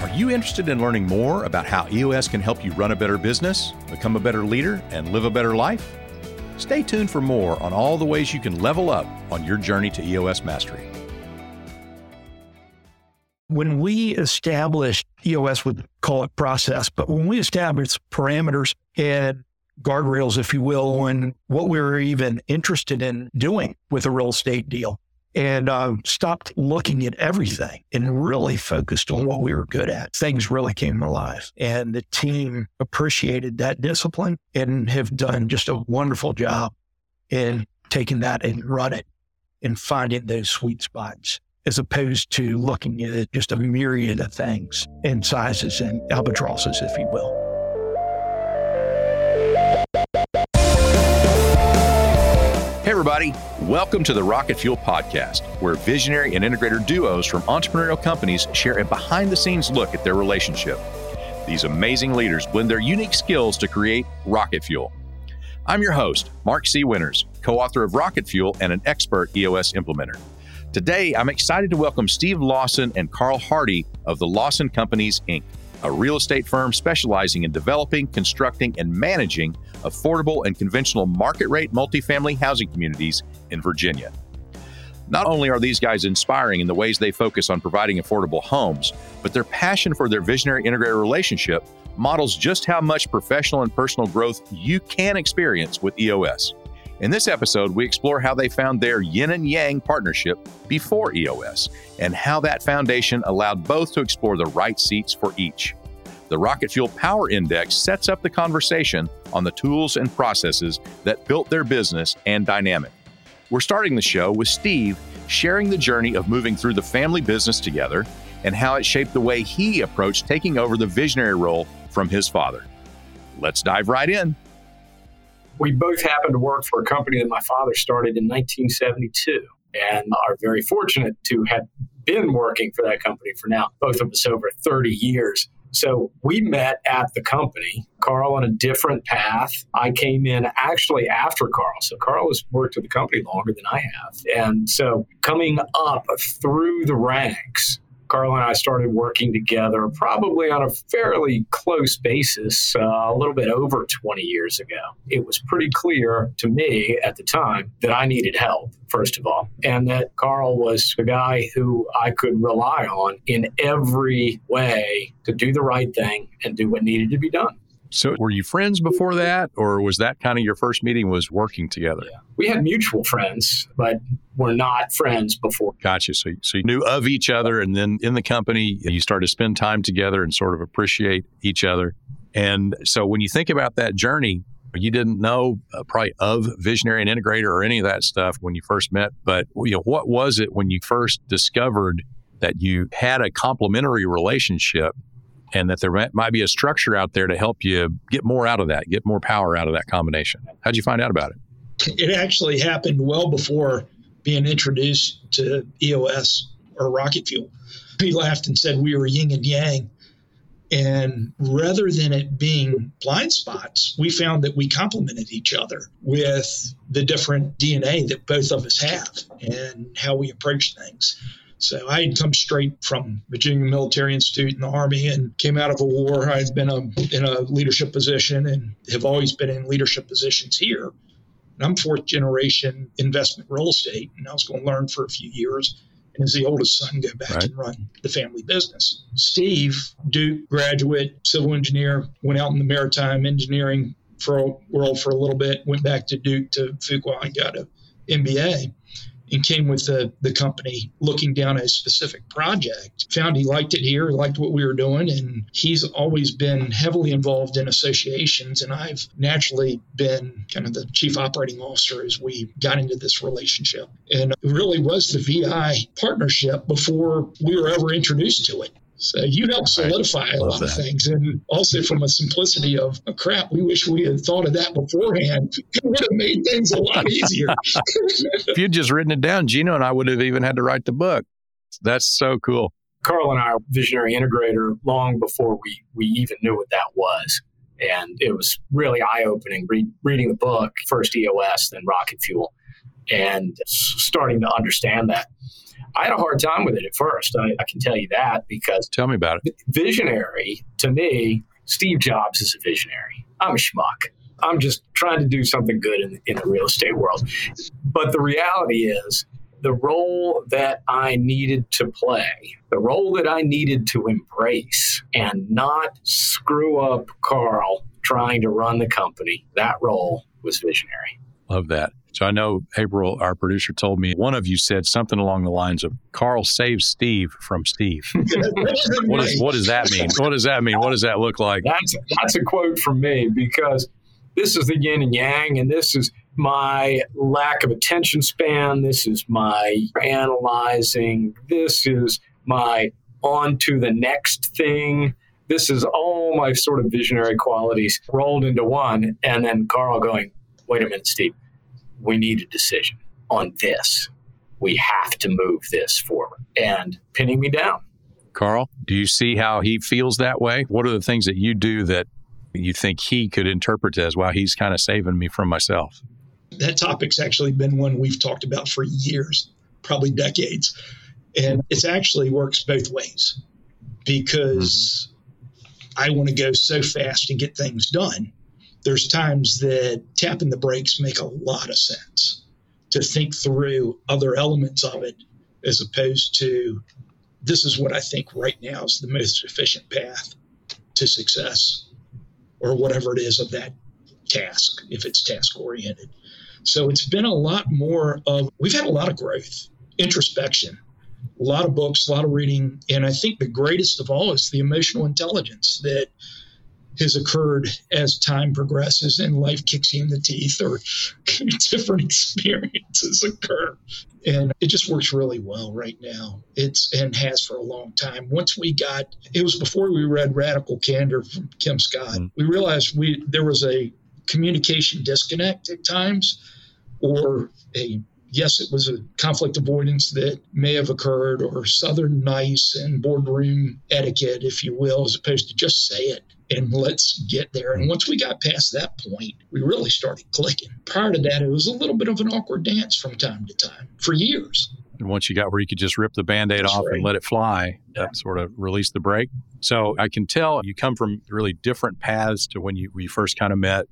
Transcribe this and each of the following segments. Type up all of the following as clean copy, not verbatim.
you interested in learning more about how EOS can help you run a better business, become a better leader, and live a better life? Stay tuned for more on all the ways you can level up on your journey to EOS mastery. When we established, EOS would call it process, but when we established parameters and guardrails, if you will, on what we were even interested in doing with a real estate deal, and stopped looking at everything and really focused on what we were good at, things really came alive. And the team appreciated that discipline and have done just a wonderful job in taking that and run it and finding those sweet spots, as opposed to looking at just a myriad of things and sizes and albatrosses, if you will. Hey everybody, welcome to the Rocket Fuel Podcast, where visionary and integrator duos from entrepreneurial companies share a behind-the-scenes look at their relationship. These amazing leaders blend their unique skills to create Rocket Fuel. I'm your host, Mark C. Winters, co-author of Rocket Fuel and an expert EOS implementer. Today, I'm excited to welcome Steve Lawson and Carl Hardy of the Lawson Companies, Inc., a real estate firm specializing in developing, constructing, and managing affordable and conventional market-rate multifamily housing communities in Virginia. Not only are these guys inspiring in the ways they focus on providing affordable homes, but their passion for their visionary integrator relationship models just how much professional and personal growth you can experience with EOS. In this episode, we explore how they found their yin and yang partnership before EOS and how that foundation allowed both to explore the right seats for each. The Rocket Fuel Power Index sets up the conversation on the tools and processes that built their business and dynamic. We're starting the show with Steve sharing the journey of moving through the family business together and how it shaped the way he approached taking over the visionary role from his father. Let's dive right in. We both happened to work for a company that my father started in 1972 and are very fortunate to have been working for that company for now, both of us over 30 years. So we met at the company, Carl on a different path. I came in actually after Carl. So Carl has worked at the company longer than I have. And so coming up through the ranks, Carl and I started working together probably on a fairly close basis a little bit over 20 years ago. It was pretty clear to me at the time that I needed help, first of all, and that Carl was a guy who I could rely on in every way to do the right thing and do what needed to be done. So were you friends before that, or was that kind of your first meeting was working together? Yeah. We had mutual friends, but we're not friends before. Gotcha. So you knew of each other, and then in the company, you started to spend time together and sort of appreciate each other. And so when you think about that journey, you didn't know probably of visionary and integrator or any of that stuff when you first met, but what was it when you first discovered that you had a complementary relationship and that there might be a structure out there to help you get more out of that, get more power out of that combination? How'd you find out about it? It actually happened well before being introduced to EOS or Rocket Fuel. He laughed and said we were yin and yang. And rather than it being blind spots, we found that we complemented each other with the different DNA that both of us have and how we approach things. So I had come straight from Virginia Military Institute in the Army and came out of a war. I've been in a leadership position and have always been in leadership positions here. And I'm fourth generation investment real estate, and I was going to learn for a few years. And as the oldest son, go back and run the family business. Steve, Duke graduate, civil engineer, went out in the maritime engineering world for a little bit, went back to Duke to Fuqua and got an MBA. And came with the company looking down a specific project, found he liked it here, liked what we were doing, and he's always been heavily involved in associations, and I've naturally been kind of the chief operating officer as we got into this relationship. And it really was the VI partnership before we were ever introduced to it. So you help solidify a lot of things. And also from a simplicity of, oh, crap, we wish we had thought of that beforehand. It would have made things a lot easier. If you'd just written it down, Gino and I would have even had to write the book. That's so cool. Carl and I are visionary integrator long before we even knew what that was. And it was really eye-opening reading the book, first EOS, then Rocket Fuel, and starting to understand that. I had a hard time with it at first. I can tell you that, because Tell me about it. visionary, to me, Steve Jobs is a visionary. I'm a schmuck. I'm just trying to do something good in the real estate world. But the reality is, the role that I needed to play, the role that I needed to embrace and not screw up Carl trying to run the company, that role was visionary. Love that. So I know April, our producer, told me one of you said something along the lines of Carl saves Steve from Steve. What does that mean? What does that mean? What does that look like? That's a quote from me, because this is the yin and yang, and this is my lack of attention span. This is my analyzing. This is my on to the next thing. This is all my sort of visionary qualities rolled into one. And then Carl going, wait a minute, Steve, we need a decision on this. We have to move this forward, and pinning me down. Carl, do you see how he feels that way? What are the things that you do that you think he could interpret as, wow, he's kind of saving me from myself? That topic's actually been one we've talked about for years, probably decades. And it actually works both ways, because I want to go so fast and get things done. There's times that tapping the brakes make a lot of sense, to think through other elements of it, as opposed to, this is what I think right now is the most efficient path to success, or whatever it is of that task, if it's task oriented. So it's been a lot more of, we've had a lot of growth, introspection, a lot of books, a lot of reading. And I think the greatest of all is the emotional intelligence that has occurred as time progresses and life kicks you in the teeth, or different experiences occur. And it just works really well right now. And has for a long time. Once it was before we read Radical Candor from Kim Scott, we realized there was a communication disconnect at times, or yes, it was a conflict avoidance that may have occurred, or Southern nice and boardroom etiquette, if you will, as opposed to just say it and let's get there. And once we got past that point, we really started clicking. Prior to that, it was a little bit of an awkward dance from time to time for years. And once you got where you could just rip the Band-Aid off and let it fly, that sort of released the brake. So I can tell you come from really different paths to when we first kind of met.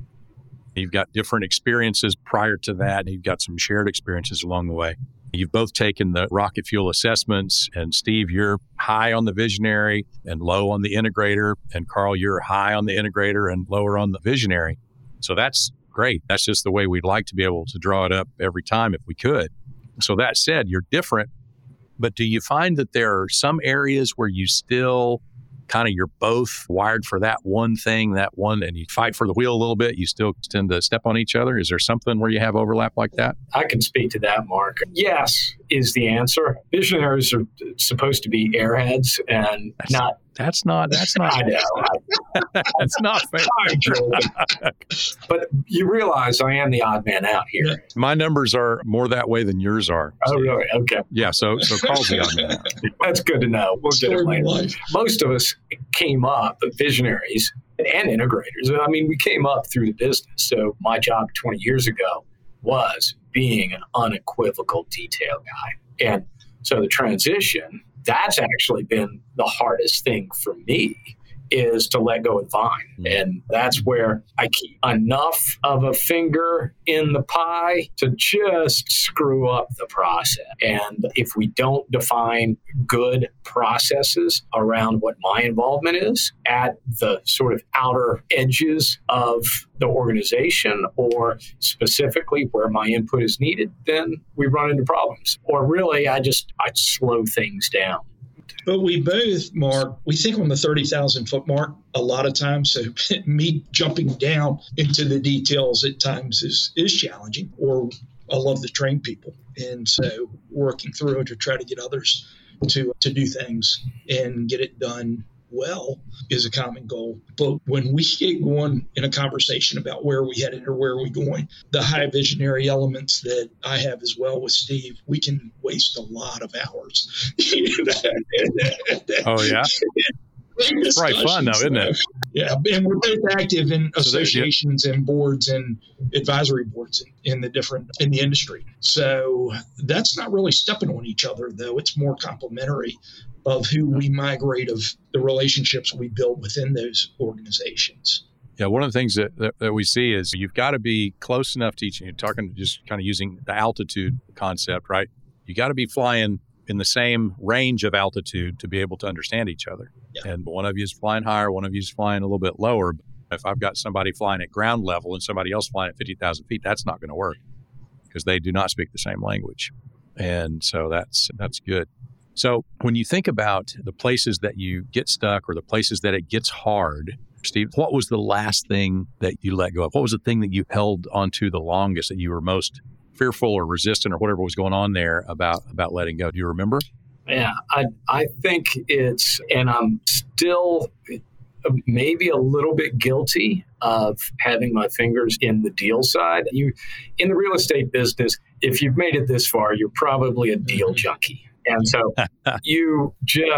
You've got different experiences prior to that, and you've got some shared experiences along the way. You've both taken the rocket fuel assessments, and Steve, you're high on the visionary and low on the integrator, and Carl, you're high on the integrator and lower on the visionary. So that's great. That's just the way we'd like to be able to draw it up every time if we could. So that said, you're different, but do you find that there are some areas where you still you're both wired for that one thing, and you fight for the wheel a little bit, you still tend to step on each other? Is there something where you have overlap like that? I can speak to that, Mark. Yes is the answer. Visionaries are supposed to be airheads, and That's not. I know. That's not fair. But you realize I am the odd man out here. Yeah. My numbers are more that way than yours are. Oh, really? Okay. Yeah. So Carl's the odd man out. That's good to know. We'll get it later. Most of us came up, visionaries and integrators. I mean, we came up through the business. So my job 20 years ago was being an unequivocal detail guy. And so the transition, that's actually been the hardest thing for me, is to let go of Vine. And that's where I keep enough of a finger in the pie to just screw up the process. And if we don't define good processes around what my involvement is at the sort of outer edges of the organization, or specifically where my input is needed, then we run into problems. Or really, I slow things down. But we both, Mark, we think on the 30,000 foot mark a lot of times. So me jumping down into the details at times is challenging, or I love to train people. And so working through it to try to get others to do things and get it done well is a common goal. But when we get going in a conversation about where we headed or where we going, the high visionary elements that I have as well with Steve, we can waste a lot of hours. Oh, yeah? It's probably fun, though, isn't it? Yeah, and we're both active in associations and boards and advisory boards in the industry. So that's not really stepping on each other, though. It's more complementary of who we migrate, of the relationships we build within those organizations. Yeah, one of the things that we see is you've got to be close enough to each other. You're talking just kind of using the altitude concept, right? You got to be flying in the same range of altitude to be able to understand each other. Yeah. And one of you is flying higher, one of you is flying a little bit lower. If I've got somebody flying at ground level and somebody else flying at 50,000 feet, that's not going to work because they do not speak the same language. And so that's good. So when you think about the places that you get stuck or the places that it gets hard, Steve, what was the last thing that you let go of? What was the thing that you held onto the longest, that you were most fearful or resistant or whatever was going on there about letting go? Do you remember? Yeah, I think it's, and I'm still maybe a little bit guilty of having my fingers in the deal side. In the real estate business, if you've made it this far, you're probably a deal junkie. And so you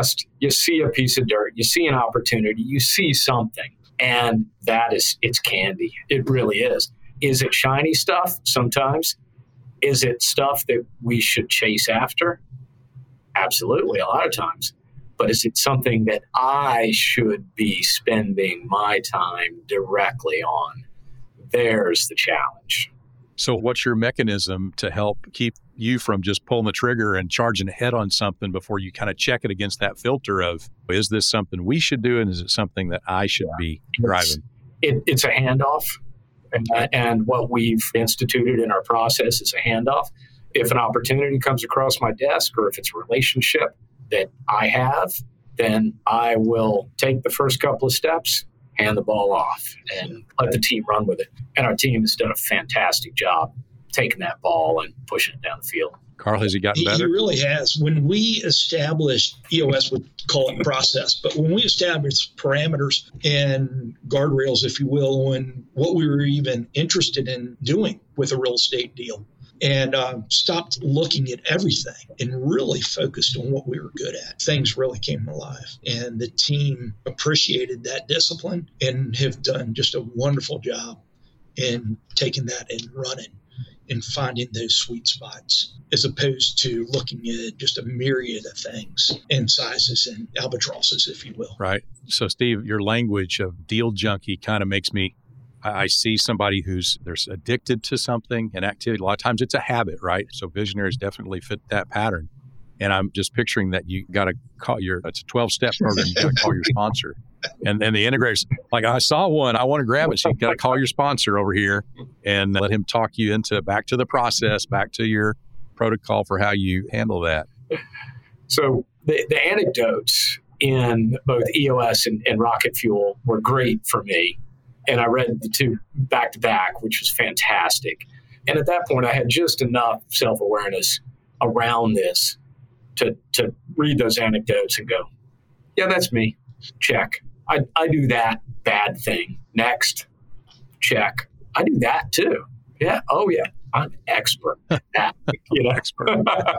see a piece of dirt, you see an opportunity, you see something, and it's candy. It really is. Is it shiny stuff? Sometimes. Is it stuff that we should chase after? Absolutely, a lot of times. But is it something that I should be spending my time directly on? There's the challenge. So what's your mechanism to help keep you from just pulling the trigger and charging ahead on something before you kind of check it against that filter of, is this something we should do, and is it something that I should be driving? It's a handoff. And what we've instituted in our process is a handoff. If an opportunity comes across my desk, or if it's a relationship that I have, then I will take the first couple of steps, hand the ball off, and let the team run with it. And our team has done a fantastic job taking that ball and pushing it down the field. Carl, has he gotten better? He really has. When we established, EOS would call it process, but when we established parameters and guardrails, if you will, and what we were even interested in doing with a real estate deal, and stopped looking at everything and really focused on what we were good at, things really came alive. And the team appreciated that discipline and have done just a wonderful job in taking that and running and finding those sweet spots, as opposed to looking at just a myriad of things and sizes and albatrosses, if you will. Right. So, Steve, your language of deal junkie kind of makes me, I see somebody there's addicted to something, an activity. A lot of times it's a habit, right? So visionaries definitely fit that pattern. And I'm just picturing that you got to call it's a 12-step program. You got to call your sponsor. And the integrators, like, I saw one, I want to grab it. So you got to call your sponsor over here and let him talk you back to the process, back to your protocol for how you handle that. So the anecdotes in both EOS and Rocket Fuel were great for me. And I read the two back to back, which was fantastic. And at that point, I had just enough self-awareness around this to read those anecdotes and go, yeah, that's me. Check. I do that bad thing. Next. Check. I do that too. Yeah. Oh yeah. I'm expert at that. Expert.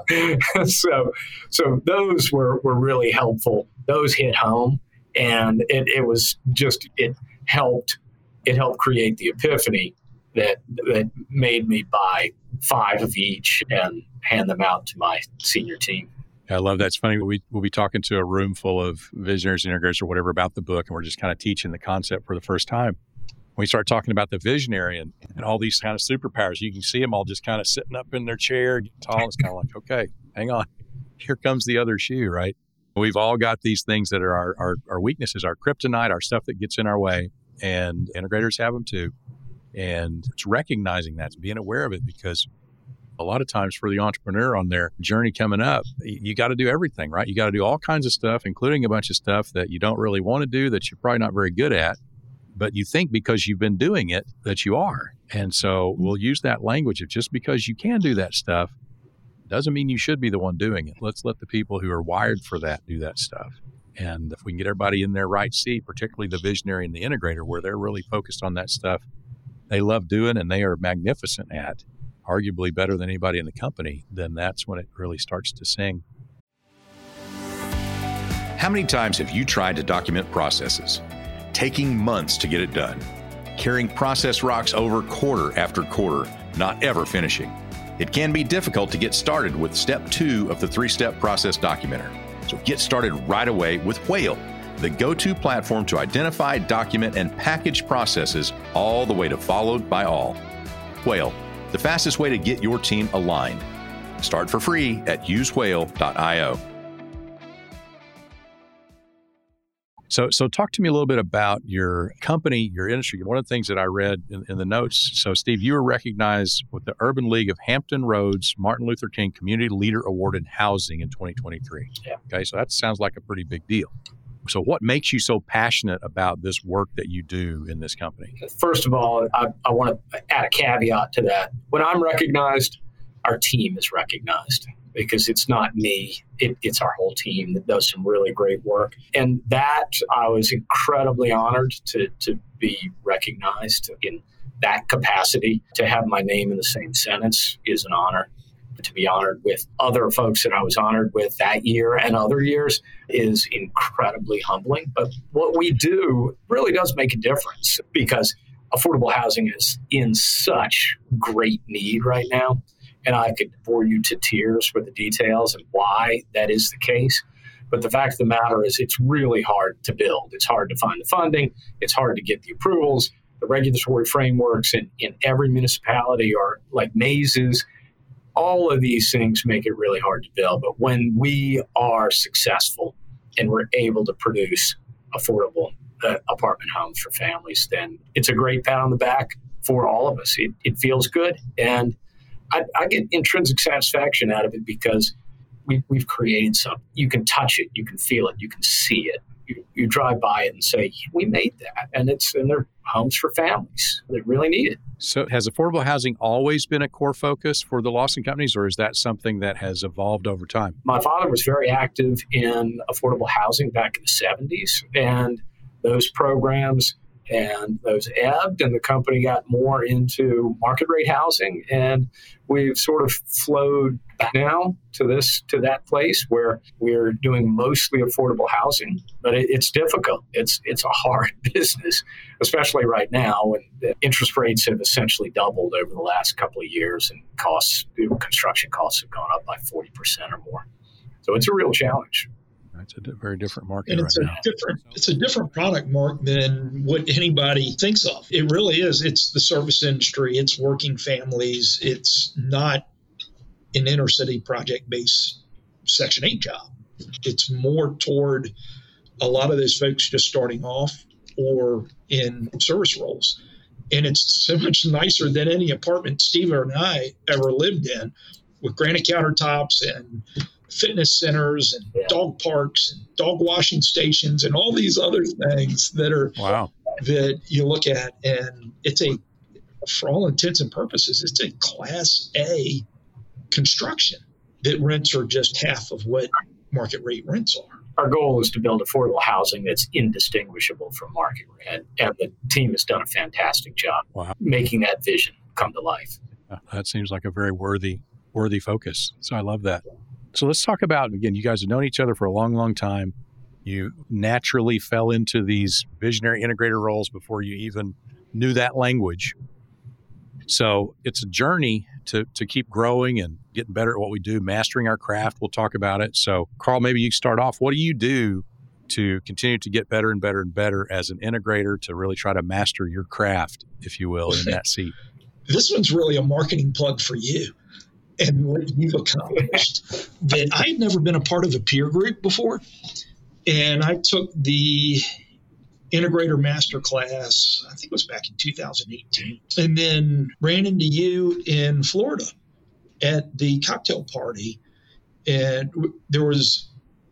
So those were really helpful. Those hit home, and it helped create the epiphany that made me buy 5 of each and hand them out to my senior team. I love that. It's funny. We'll be talking to a room full of visionaries, integrators, or whatever about the book, and we're just kind of teaching the concept for the first time. When we start talking about the visionary and all these kind of superpowers, you can see them all just kind of sitting up in their chair, getting tall. It's kind of like, okay, hang on. Here comes the other shoe, right? We've all got these things that are our weaknesses, our kryptonite, our stuff that gets in our way, and integrators have them too. And it's recognizing that, being aware of it, because a lot of times for the entrepreneur on their journey coming up, you got to do everything, right? You got to do all kinds of stuff, including a bunch of stuff that you don't really want to do, that you're probably not very good at, but you think because you've been doing it that you are. And so we'll use that language of just because you can do that stuff doesn't mean you should be the one doing it. Let's let the people who are wired for that do that stuff. And if we can get everybody in their right seat, particularly the visionary and the integrator, where they're really focused on that stuff they love doing and they are magnificent at, arguably better than anybody in the company, then that's when it really starts to sing. How many times have you tried to document processes? taking months to get it done. Carrying process rocks over quarter after quarter, not ever finishing. It can be difficult to get started with step 2 of the 3-step process documenter. So get started right away with Whale, the go-to platform to identify, document, and package processes all the way to followed by all. Whale, the fastest way to get your team aligned. Start for free at usewhale.io. So talk to me a little bit about your company, your industry. One of the things that I read in the notes, so Steve, you were recognized with the Urban League of Hampton Roads Martin Luther King Community Leader Award in Housing in 2023. Yeah. Okay, so that sounds like a pretty big deal. So what makes you so passionate about this work that you do in this company? First of all, I want to add a caveat to that. When I'm recognized, our team is recognized, because it's not me, it's our whole team that does some really great work. And that I was incredibly honored to be recognized in that capacity. To have my name in the same sentence is an honor. To be honored with other folks that I was honored with that year and other years is incredibly humbling. But what we do really does make a difference, because affordable housing is in such great need right now. And I could bore you to tears with the details and why that is the case. But the fact of the matter is it's really hard to build. It's hard to find the funding. It's hard to get the approvals. The regulatory frameworks in every municipality are like mazes. All of these things make it really hard to build. But when we are successful and we're able to produce affordable apartment homes for families, then it's a great pat on the back for all of us. It feels good. And I get intrinsic satisfaction out of it, because we've created something. You can touch it, you can feel it, you can see it. You drive by it and say, we made that. And they're homes for families that really need it. So has affordable housing always been a core focus for the Lawson companies, or is that something that has evolved over time? My father was very active in affordable housing back in the 70s, and those programs and those ebbed, and the company got more into market rate housing. And we've sort of flowed back now to that place where we're doing mostly affordable housing. But it's difficult. It's a hard business, especially right now when the interest rates have essentially doubled over the last couple of years, and construction costs have gone up by 40% or more. So it's a real challenge. It's a very different market, and it's a different product, Mark, than what anybody thinks of. It really is. It's the service industry. It's working families. It's not an inner city project-based Section 8 job. It's more toward a lot of those folks just starting off or in service roles. And it's so much nicer than any apartment Steve and I ever lived in, with granite countertops and fitness centers and dog parks and dog washing stations and all these other things that are that you look at, and it's for all intents and purposes, it's a Class A construction that rents are just half of what market rate rents are. Our goal is to build affordable housing that's indistinguishable from market rate, and the team has done a fantastic job making that vision come to life. That seems like a very worthy focus. So I love that. So let's talk about, again, you guys have known each other for a long, long time. You naturally fell into these visionary integrator roles before you even knew that language. So it's a journey to keep growing and getting better at what we do, mastering our craft. We'll talk about it. So Carl, maybe you start off. What do you do to continue to get better and better and better as an integrator to really try to master your craft, if you will, in that seat? This one's really a marketing plug for you and what you've accomplished. That I had never been a part of a peer group before. And I took the Integrator Masterclass, I think it was back in 2018, and then ran into you in Florida at the cocktail party. And there was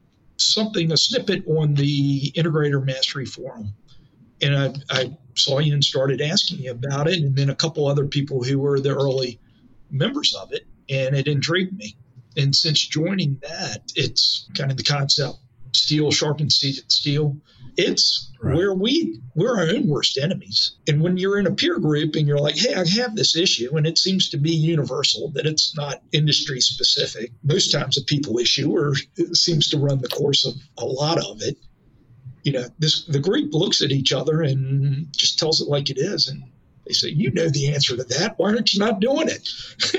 a snippet on the Integrator Mastery Forum. And I saw you and started asking you about it, and then a couple other people who were the early members of it, and it intrigued me. And since joining that, it's kind of the concept, steel sharpens steel. It's where we're our own worst enemies. And when you're in a peer group and you're like, hey, I have this issue, and it seems to be universal, that it's not industry specific. Most times a people issue, or it seems to run the course of a lot of it. the group looks at each other and just tells it like it is. And they say, you know the answer to that. Why aren't you not doing it?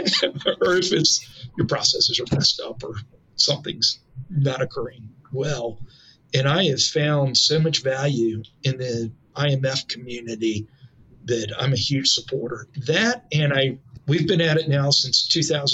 Or if it's your processes are messed up or something's not occurring well. And I have found so much value in the IMF community that I'm a huge supporter. That, and we've been at it now since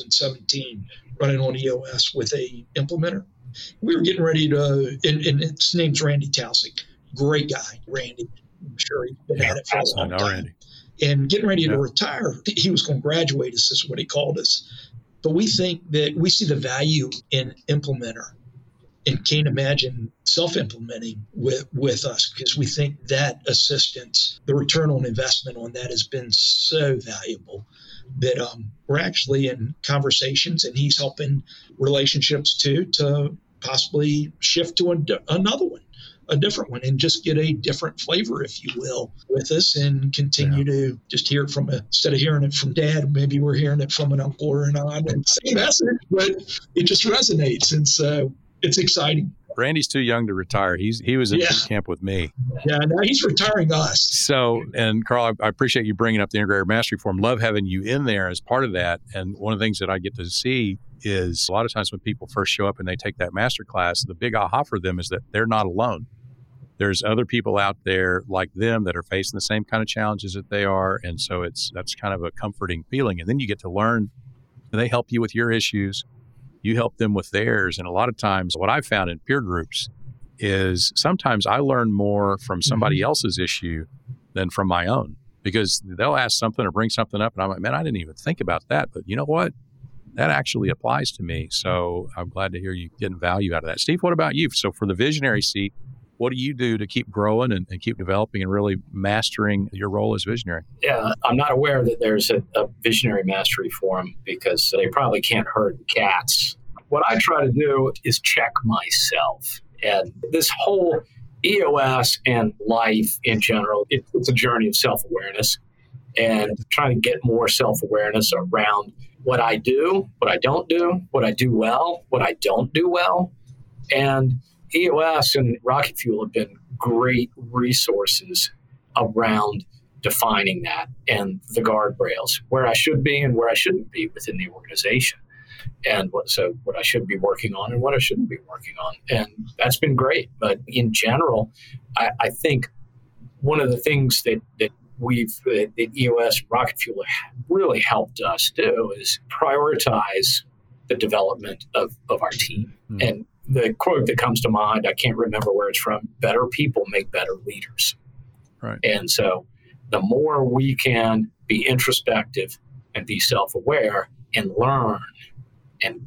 2017, running on EOS with a implementer. We were getting ready to, and his name's Randy Taussig. Great guy, Randy. I'm sure he's been at it for a long time. Randy. And getting ready to retire, he was going to graduate us, is what he called us. But we think that we see the value in implementer and can't imagine self-implementing with us, because we think that assistance, the return on investment on that has been so valuable that we're actually in conversations, and he's helping relationships too to possibly shift to another one, a different one, and just get a different flavor, if you will, with us, and continue to just hear it from instead of hearing it from dad, maybe we're hearing it from an uncle or an aunt, and same message, but it just resonates. And so it's exciting. Randy's too young to retire. He was in boot camp with me. Yeah, now he's retiring us. So, and Carl, I appreciate you bringing up the Integrator Mastery Forum. Love having you in there as part of that. And one of the things that I get to see is a lot of times when people first show up and they take that master class, the big aha for them is that they're not alone. There's other people out there like them that are facing the same kind of challenges that they are. And so that's kind of a comforting feeling. And then you get to learn, and they help you with your issues. You help them with theirs. And a lot of times what I've found in peer groups is sometimes I learn more from somebody else's issue than from my own, because they'll ask something or bring something up and I'm like, man, I didn't even think about that. But you know what? That actually applies to me. So I'm glad to hear you getting value out of that. Steve, what about you? So for the visionary seat, what do you do to keep growing and keep developing and really mastering your role as visionary? Yeah, I'm not aware that there's a visionary mastery forum, because they probably can't herd cats. What I try to do is check myself. And this whole EOS and life in general, it's a journey of self-awareness, and trying to get more self-awareness around what I do, what I don't do, what I do well, what I don't do well. And EOS and Rocket Fuel have been great resources around defining that and the guardrails, where I should be and where I shouldn't be within the organization, and what I should be working on and what I shouldn't be working on. And that's been great. But in general, I think one of the things that EOS and Rocket Fuel have really helped us do is prioritize the development of our team. And the quote that comes to mind, I can't remember where it's from, better people make better leaders. Right. And so the more we can be introspective and be self-aware and learn and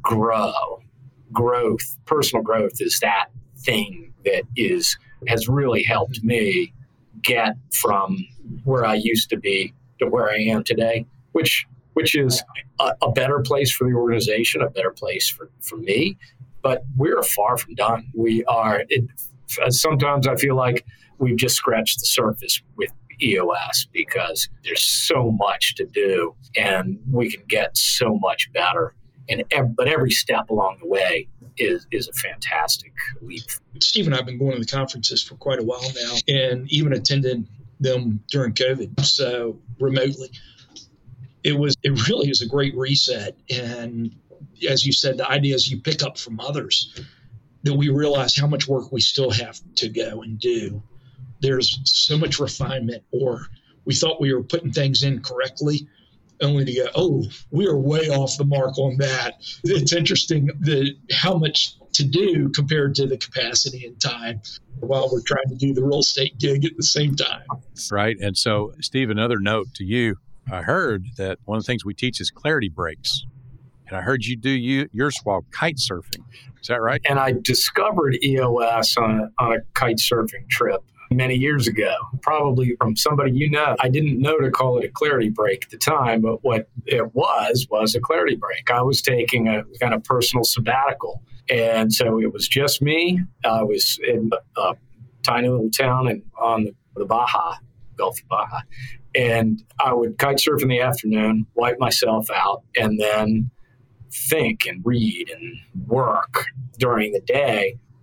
personal growth is that thing that has really helped me get from where I used to be to where I am today, which is a better place for the organization, a better place for me. But we're far from done. Sometimes I feel like we've just scratched the surface with EOS, because there's so much to do and we can get so much better. But every step along the way is a fantastic leap. Steve and I have been going to the conferences for quite a while now, and even attended them during COVID, so remotely. It really is a great reset. And as you said, the ideas you pick up from others, that we realize how much work we still have to go and do. There's so much refinement, or we thought we were putting things in correctly, only to go, oh, we are way off the mark on that. It's interesting how much to do compared to the capacity and time while we're trying to do the real estate gig at the same time. Right. And so, Steve, another note to you. I heard that one of the things we teach is clarity breaks. And I heard you do yours while kite surfing. Is that right? And I discovered EOS on a kite surfing trip many years ago, probably from somebody you know. I didn't know to call it a clarity break at the time, but what it was a clarity break. I was taking a kind of personal sabbatical. And so it was just me. I was in a tiny little town on the Baja, Gulf of Baja. And I would kite surf in the afternoon, wipe myself out, and then think and read and work during the day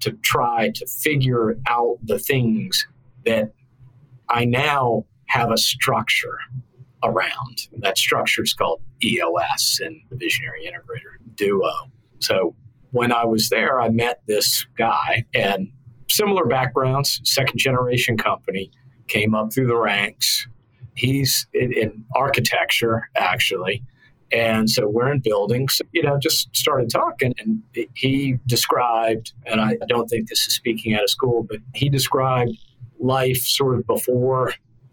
to try to figure out the things that I now have a structure around. That structure is called EOS and the Visionary Integrator Duo. So when I was there, I met this guy, and similar backgrounds, second generation company, came up through the ranks. He's in architecture, actually. And so we're in buildings, just started talking. And he described, and I don't think this is speaking out of school, but he described life sort of before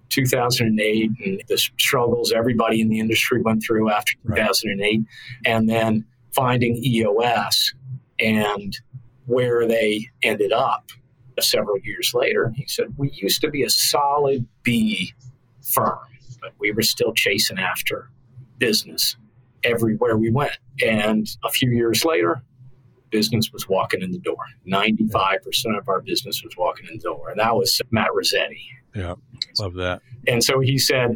2008 and the struggles everybody in the industry went through after 2008, and then finding EOS and where they ended up several years later. He said, we used to be a solid B firm, but we were still chasing after business everywhere we went. And a few years later, business was walking in the door. 95% of our business was walking in the door. And that was Matt Rossetti. Yeah, love that. And so he said,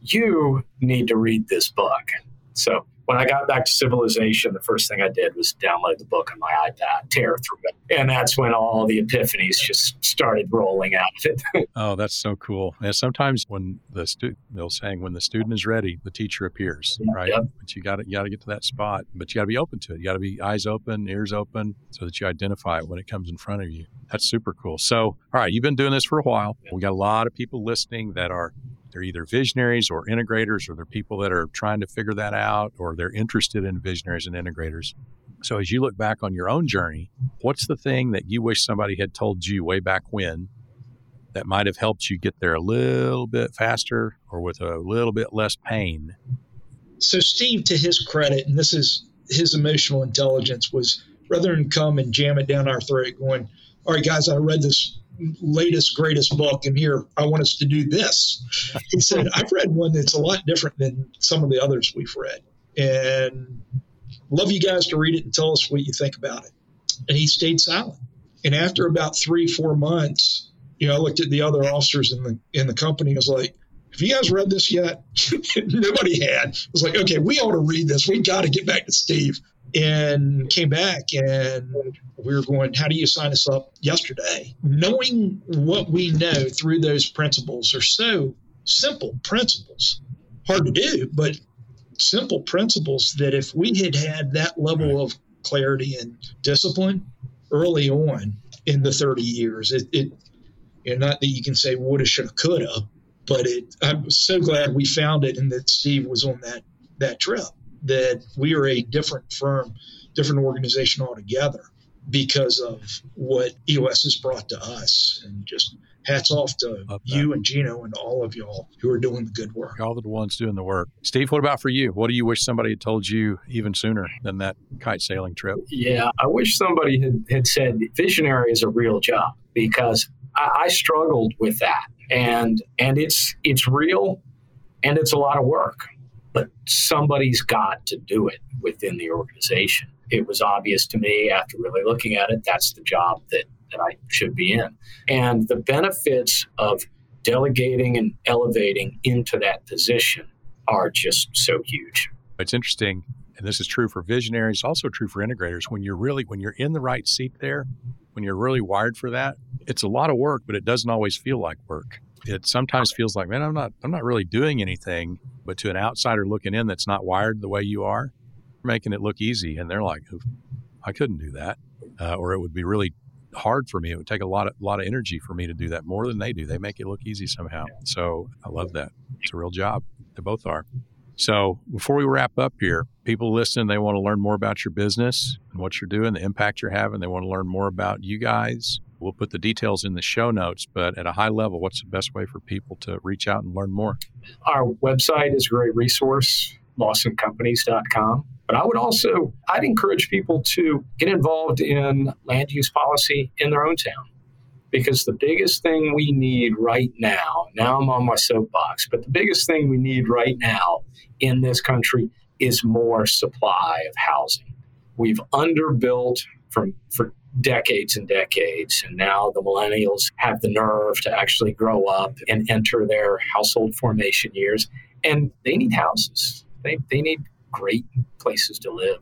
you need to read this book. So when I got back to Civilization, the first thing I did was download the book on my iPad, tear through it. And that's when all the epiphanies just started rolling out of it. Oh, that's so cool. And sometimes when the when the student is ready, the teacher appears, right? Yep. But you got to get to that spot, but you got to be open to it. You got to be eyes open, ears open, so that you identify it when it comes in front of you. That's super cool. So, all right, you've been doing this for a while. We got a lot of people listening that they're either visionaries or integrators, or they're people that are trying to figure that out, or they're interested in visionaries and integrators. So as you look back on your own journey, what's the thing that you wish somebody had told you way back when that might have helped you get there a little bit faster or with a little bit less pain? So Steve, to his credit, and this is his emotional intelligence, was rather than come and jam it down our throat going, all right, guys, I read this latest, greatest book, and here, I want us to do this. He said, I've read one that's a lot different than some of the others we've read, and love you guys to read it and tell us what you think about it. And he stayed silent. And after about 3-4 months, I looked at the other officers in the company and was like, have you guys read this yet? Nobody had. I was like, okay, we ought to read this. We got to get back to Steve. And came back and we were going, how do you sign us up yesterday? Knowing what we know through those principles are so simple principles, hard to do, but simple principles that if we had had that level of clarity and discipline early on in the 30 years, it not that you can say woulda, shoulda, coulda, but I'm so glad we found it and that Steve was on that trip, that we are a different firm, different organization altogether because of what EOS has brought to us. And just hats off to you and Gino and all of y'all who are doing the good work. All the ones doing the work. Steve, what about for you? What do you wish somebody had told you even sooner than that kite sailing trip? Yeah, I wish somebody had said visionary is a real job, because I struggled with that. And it's real and it's a lot of work. But somebody's got to do it within the organization. It was obvious to me after really looking at it, that's the job that I should be in. And the benefits of delegating and elevating into that position are just so huge. It's interesting, and this is true for visionaries, also true for integrators. When you're in the right seat there, when you're really wired for that, it's a lot of work, but it doesn't always feel like work. It sometimes feels like, man, I'm not really doing anything. But to an outsider looking in that's not wired the way you are, you're making it look easy. And they're like, I couldn't do that. Or it would be really hard for me. It would take a lot of energy for me to do that more than they do. They make it look easy somehow. So I love that. It's a real job. They both are. So before we wrap up here, people listening, they want to learn more about your business and what you're doing, the impact you're having. They want to learn more about you guys. We'll put the details in the show notes, but at a high level, what's the best way for people to reach out and learn more? Our website is a great resource, lawsoncompanies.com. But I'd encourage people to get involved in land use policy in their own town. Because the biggest thing we need right now I'm on my soapbox, but the biggest thing we need right now in this country is more supply of housing. We've underbuilt for decades and decades, and now the millennials have the nerve to actually grow up and enter their household formation years, and they need houses. They need great places to live.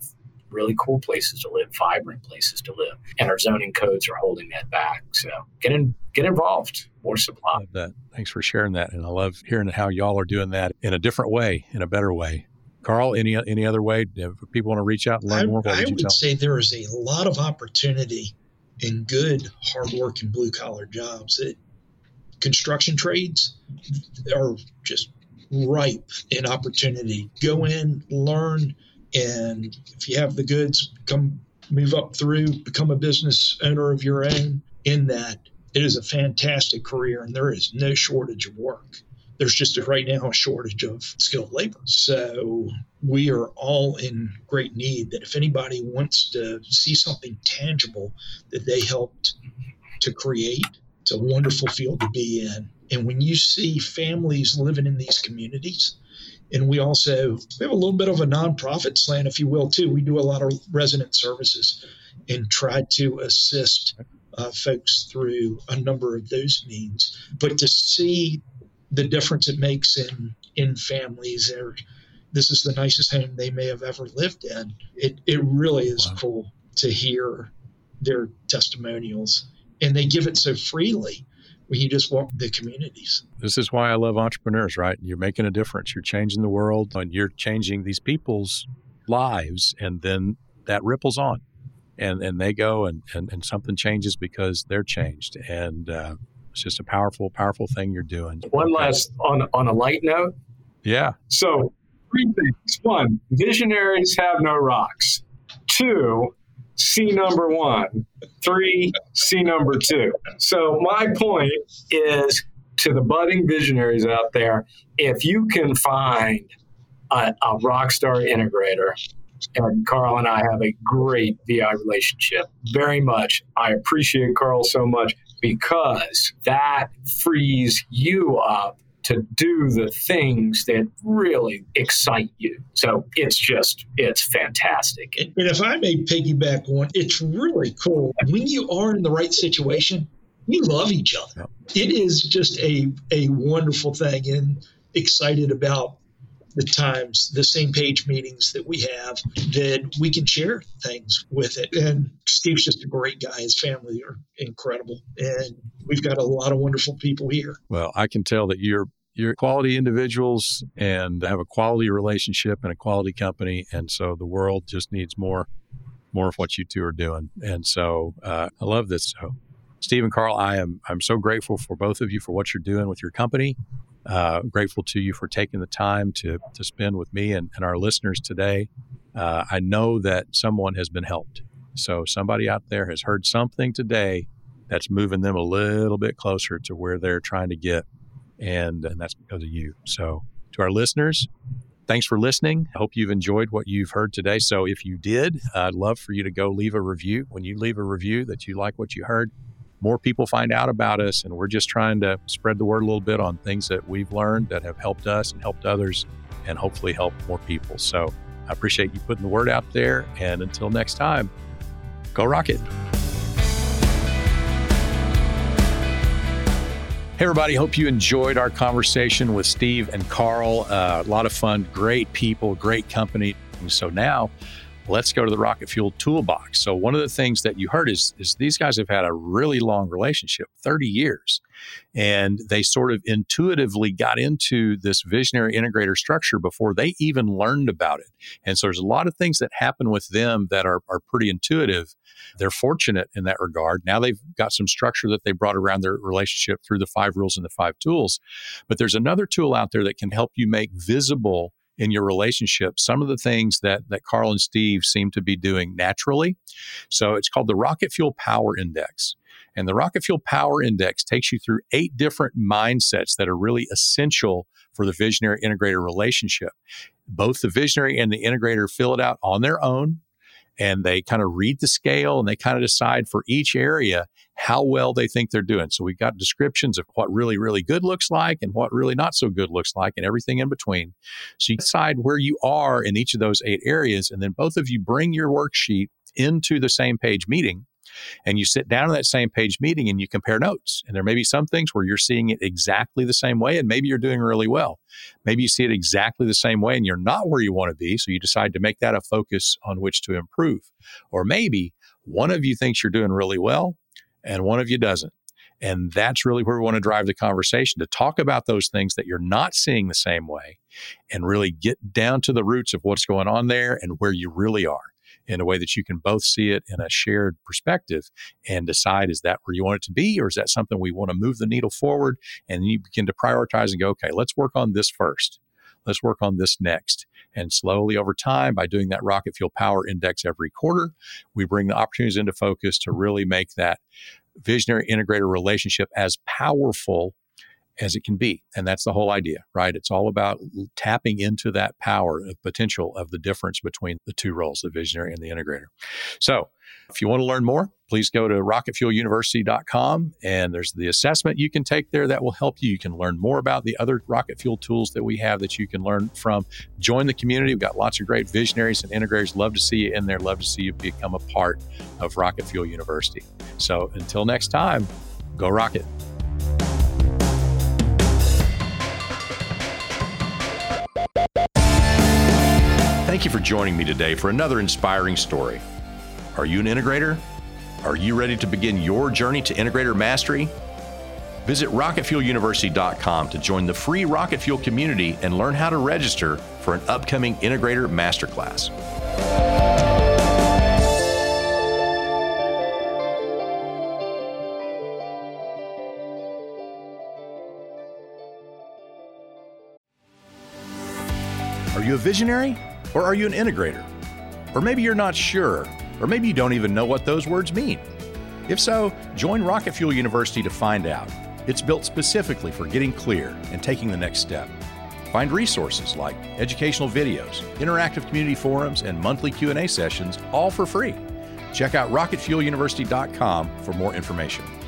really cool places to live, vibrant places to live. And our zoning codes are holding that back. So get involved, more supply. I love that. Thanks for sharing that. And I love hearing how y'all are doing that in a different way, in a better way. Carl, any other way? If people want to reach out and learn more, I would say there is a lot of opportunity in good, hardworking blue-collar jobs. Construction trades are just ripe in opportunity. Go in, learn, and if you have the goods, move up through, become a business owner of your own. In that, it is a fantastic career, and there is no shortage of work. There's just right now a shortage of skilled labor. So we are all in great need that if anybody wants to see something tangible that they helped to create, it's a wonderful field to be in. And when you see families living in these communities, and we have a little bit of a nonprofit slant, if you will, too. We do a lot of resident services and try to assist folks through a number of those means. But to see the difference it makes in families, this is the nicest home they may have ever lived in. It really is cool to hear their testimonials, and they give it so freely when you just walk the communities. This is why I love entrepreneurs, right? You're making a difference. You're changing the world, and you're changing these people's lives, and then that ripples on, and they go and something changes because they're changed, and it's just a powerful, powerful thing you're doing. One last on a light note. Yeah. So 3 things. 1, visionaries have no rocks. 2, see number 1. 3, see number 2. So my point is to the budding visionaries out there, if you can find a rock star integrator, and Carl and I have a great VI relationship, very much. I appreciate Carl so much because that frees you up to do the things that really excite you. So it's fantastic. And if I may piggyback on, it's really cool. When you are in the right situation, you love each other. Yep. It is just a wonderful thing, and excited about the same page meetings that we have, that we can share things with it. And Steve's just a great guy. His family are incredible. And we've got a lot of wonderful people here. Well, I can tell that you're quality individuals and have a quality relationship and a quality company. And so the world just needs more of what you two are doing. And so I love this. So Steve and Carl, I'm so grateful for both of you for what you're doing with your company. Grateful to you for taking the time to spend with me and our listeners today. I know that someone has been helped. So somebody out there has heard something today that's moving them a little bit closer to where they're trying to get. And that's because of you. So to our listeners, thanks for listening. I hope you've enjoyed what you've heard today. So if you did, I'd love for you to go leave a review. When you leave a review that you like what you heard, more people find out about us, and we're just trying to spread the word a little bit on things that we've learned that have helped us and helped others, and hopefully help more people. So I appreciate you putting the word out there, and until next time, go rock it. Hey, everybody. Hope you enjoyed our conversation with Steve and Carl. A lot of fun, great people, great company. So now let's go to the Rocket Fuel Toolbox. So one of the things that you heard is these guys have had a really long relationship, 30 years. And they sort of intuitively got into this visionary integrator structure before they even learned about it. And so there's a lot of things that happen with them that are pretty intuitive. They're fortunate in that regard. Now they've got some structure that they brought around their relationship through the 5 rules and the 5 tools. But there's another tool out there that can help you make visible in your relationship some of the things that Carl and Steve seem to be doing naturally. So it's called the Rocket Fuel Power Index. And the Rocket Fuel Power Index takes you through 8 different mindsets that are really essential for the visionary integrator relationship. Both the visionary and the integrator fill it out on their own, and they kind of read the scale, and they kind of decide for each area how well they think they're doing. So we've got descriptions of what really, really good looks like and what really not so good looks like and everything in between. So you decide where you are in each of those 8 areas, and then both of you bring your worksheet into the same page meeting. And you sit down in that same page meeting and you compare notes. And there may be some things where you're seeing it exactly the same way, and maybe you're doing really well. Maybe you see it exactly the same way and you're not where you want to be. So you decide to make that a focus on which to improve. Or maybe one of you thinks you're doing really well and one of you doesn't. And that's really where we want to drive the conversation, to talk about those things that you're not seeing the same way and really get down to the roots of what's going on there and where you really are, in a way that you can both see it in a shared perspective and decide, is that where you want it to be, or is that something we want to move the needle forward? And you begin to prioritize and go, okay, let's work on this first. Let's work on this next. And slowly over time, by doing that Rocket Fuel Power Index every quarter, we bring the opportunities into focus to really make that visionary integrator relationship as powerful as it can be. And that's the whole idea, right? It's all about tapping into that power of potential of the difference between the two roles, the visionary and the integrator. So if you want to learn more, please go to rocketfueluniversity.com, and there's the assessment you can take there that will help you. You can learn more about the other Rocket Fuel tools that we have that you can learn from. Join the community. We've got lots of great visionaries and integrators. Love to see you in there. Love to see you become a part of Rocket Fuel University. So until next time, go Rocket. Thank you for joining me today for another inspiring story. Are you an integrator? Are you ready to begin your journey to integrator mastery? Visit rocketfueluniversity.com to join the free Rocket Fuel community and learn how to register for an upcoming Integrator Masterclass. Are you a visionary, or are you an integrator? Or maybe you're not sure, or maybe you don't even know what those words mean. If so, join Rocket Fuel University to find out. It's built specifically for getting clear and taking the next step. Find resources like educational videos, interactive community forums, and monthly Q&A sessions, all for free. Check out rocketfueluniversity.com for more information.